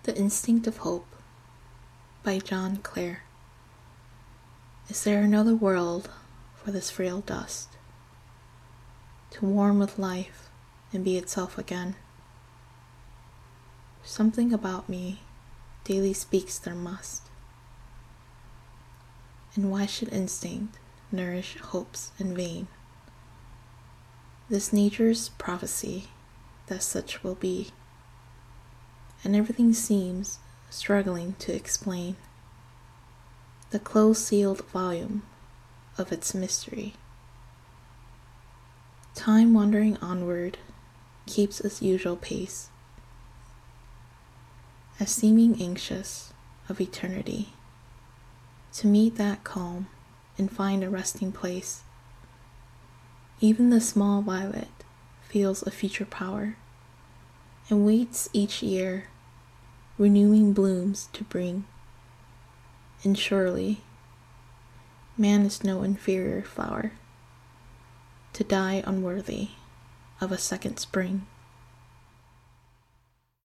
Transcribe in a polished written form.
The Instinct of Hope by John Clare. Is there another world for this frail dust, to warm with life and be itself again? Something about me daily speaks there must. And why should instinct nourish hopes in vain? This nature's prophecy that such will be, and everything seems struggling to explain the close-sealed volume of its mystery. Time wandering onward keeps its usual pace, as seeming anxious of eternity to meet that calm and find a resting place. Even the small violet feels a future power and waits each year, renewing blooms to bring. And surely man is no inferior flower to die unworthy of a second spring.